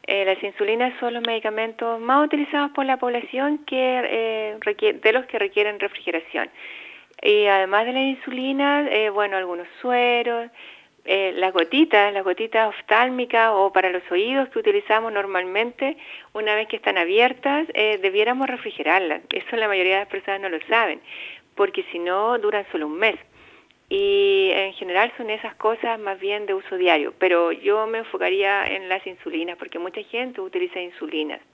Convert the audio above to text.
Las insulinas son los medicamentos más utilizados por la población de los que requieren refrigeración. Y además de la insulina, algunos sueros, las gotitas oftálmicas o para los oídos que utilizamos normalmente, una vez que están abiertas, debiéramos refrigerarlas. Eso la mayoría de las personas no lo saben, porque si no duran solo un mes. Y en general son esas cosas más bien de uso diario, pero yo me enfocaría en las insulinas, porque mucha gente utiliza insulinas.